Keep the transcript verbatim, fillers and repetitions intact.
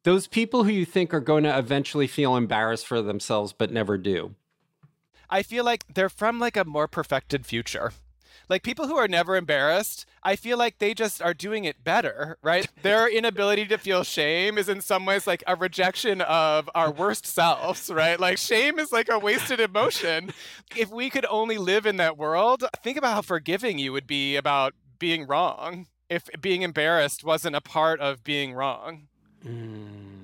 Those people who you think are going to eventually feel embarrassed for themselves but never do. I feel like they're from like a more perfected future. Like people who are never embarrassed, I feel like they just are doing it better, right? Their inability to feel shame is in some ways like a rejection of our worst selves, right? Like shame is like a wasted emotion. If we could only live in that world, think about how forgiving you would be about being wrong if being embarrassed wasn't a part of being wrong. Mm.